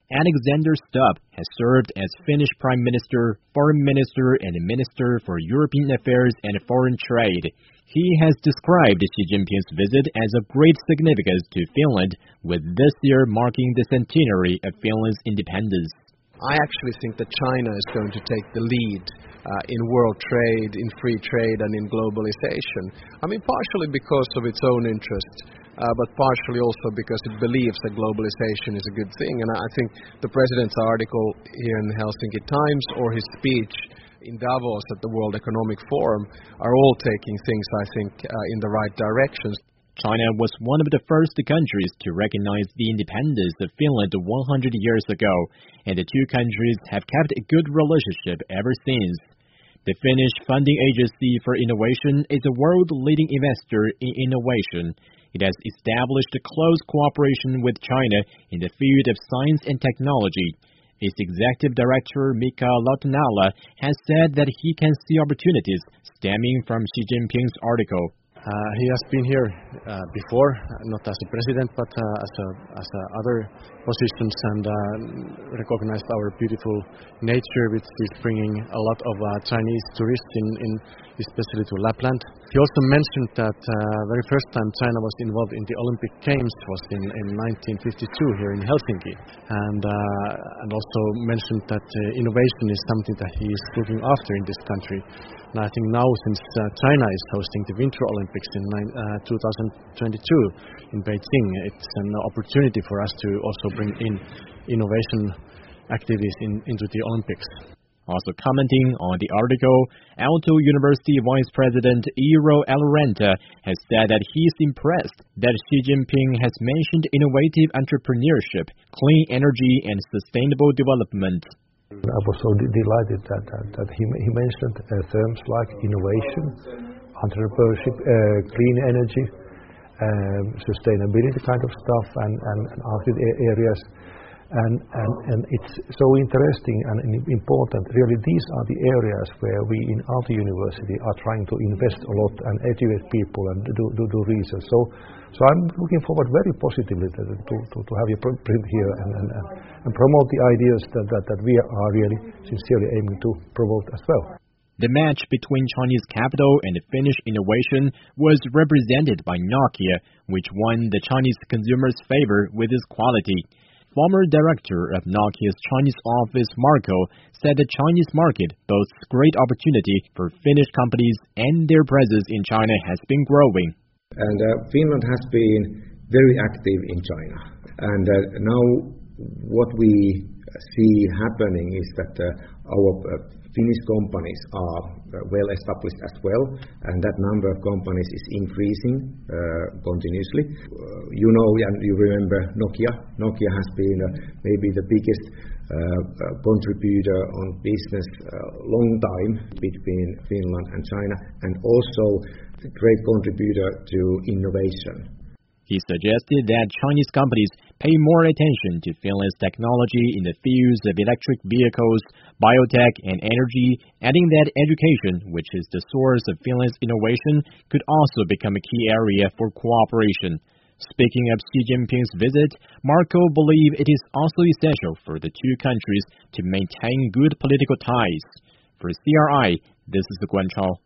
Alexander Stubb has served as Finnish Prime Minister, Foreign Minister, and Minister for European Affairs and Foreign Trade. He has described Xi Jinping's visit as of great significance to Finland, with this year marking the centenary of Finland's independence. I actually think that China is going to take the lead in world trade, in free trade, and in globalization. I mean, partially because of its own interest, but partially also because it believes that globalization is a good thing. And I think the President's article here in the Helsinki Times or his speech in Davos at the World Economic Forum are all taking things, I think, in the right directions. China was one of the first countries to recognize the independence of Finland 100 years ago, and the two countries have kept a good relationship ever since. The Finnish Funding Agency for Innovation is a world-leading investor in innovation. It has established a close cooperation with China in the field of science and technology. Its executive director, Mika Lautenala, has said that he can see opportunities stemming from Xi Jinping's article. He has been here before, not as a president, but as other positions, and recognized our beautiful nature, which is bringing a lot of Chinese tourists in especially to Lapland. He also mentioned that very first time China was involved in the Olympic Games was in 1952 here in Helsinki, and also mentioned that innovation is something that he is looking after in this country. And I think now, since China is hosting the Winter Olympics in 2022 in Beijing, it's an opportunity for us to also bring in innovation activities into the Olympics. Also commenting on the article, Aalto University Vice President Eero Eloranta has said that he is impressed that Xi Jinping has mentioned innovative entrepreneurship, clean energy, and sustainable development. I was so delighted that he mentioned terms like innovation, entrepreneurship, clean energy, sustainability kind of stuff, and other areas. And it's so interesting and important. Really, these are the areas where we in Aalto University are trying to invest a lot and educate people and do research. So I'm looking forward very positively to have you present here and promote the ideas that we are really sincerely aiming to promote as well. The match between Chinese capital and Finnish innovation was represented by Nokia, which won the Chinese consumers' favor with its quality. Former director of Nokia's Chinese office, Marco, said the Chinese market boasts great opportunity for Finnish companies and their presence in China has been growing. And Finland has been very active in China. And now what we see happening is that our Finnish companies are well established as well, and that number of companies is increasing continuously. You know, and you remember Nokia. Nokia has been maybe the biggest contributor on business long time between Finland and China, and also a great contributor to innovation. He suggested that Chinese companies pay more attention to Finland's technology in the fields of electric vehicles, biotech, and energy, adding that education, which is the source of Finland's innovation, could also become a key area for cooperation. Speaking of Xi Jinping's visit, Marco believes it is also essential for the two countries to maintain good political ties. For CRI, this is Guan Chao.